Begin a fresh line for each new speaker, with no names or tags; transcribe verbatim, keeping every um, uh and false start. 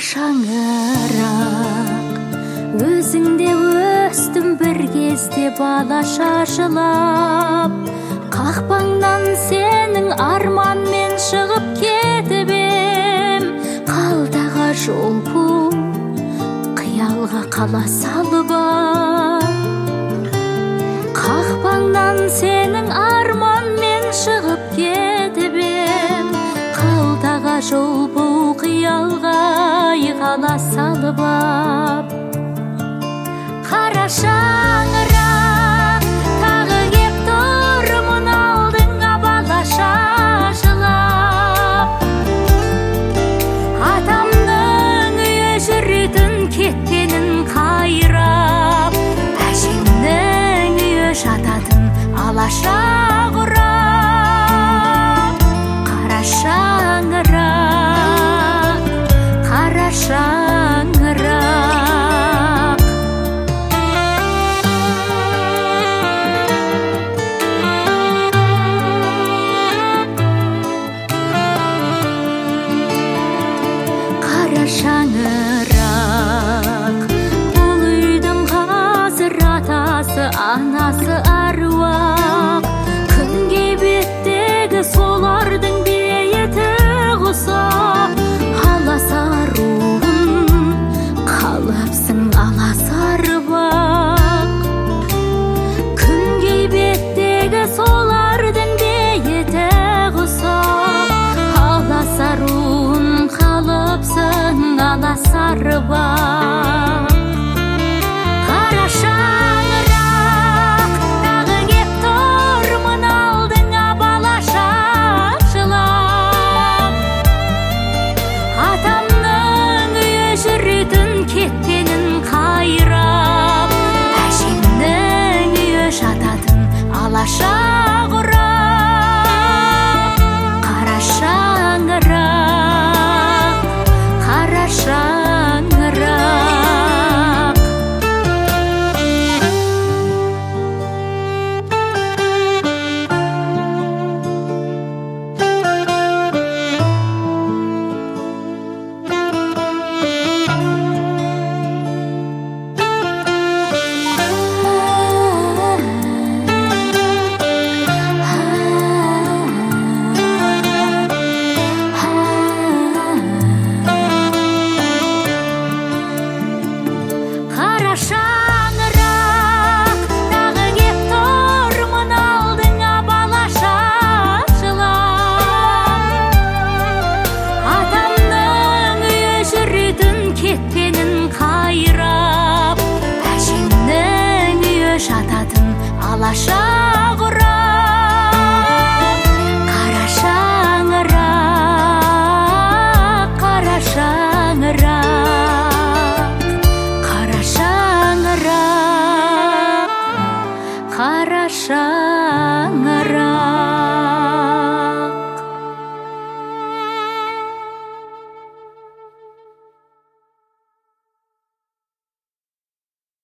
шаңырақ өзіңде өстім бір кезде балаша жылап, қақпаңнан сенің арманмен шығып кетіп ем, қалдағы жол бұл қиялға қала салып ап. Қақпаңнан сенің арманмен шығып кетіп ем, қалдағы жол бұл қиялға қала салып ап. Қара шаңырақ тағы кеп тұрмын алдыңа балаша жылап, атамның үйі жүретін кеткенін қайрап, әжемнің үйі жататын алаша құрап. Қара шаңырақ, қара шаңырақ. Қара шаңырақ, бұл үйдің қазір атасы анасы аруақ, күнге беттегі солардың бейіті құсап, аласаруым қалыпсың аласарбақ. Күнге беттегі солардың бейіті құсап, аласаруым қалыпсың аласарбақ. Қара шаңырақ тағы кеп тұрмын алдыңа балаша жылап, атамның үйі жүретін кеткенін қайрап, әжемнің үйі жататын алаша құрап. Қара шаңырақ, қара шаңырақ. Қара шаңырақ тағы кеп тұрмын алдыңа балаша жылап, атамның үйі жүретін кеткенін қайрап, әжемнің үйі жататын алаша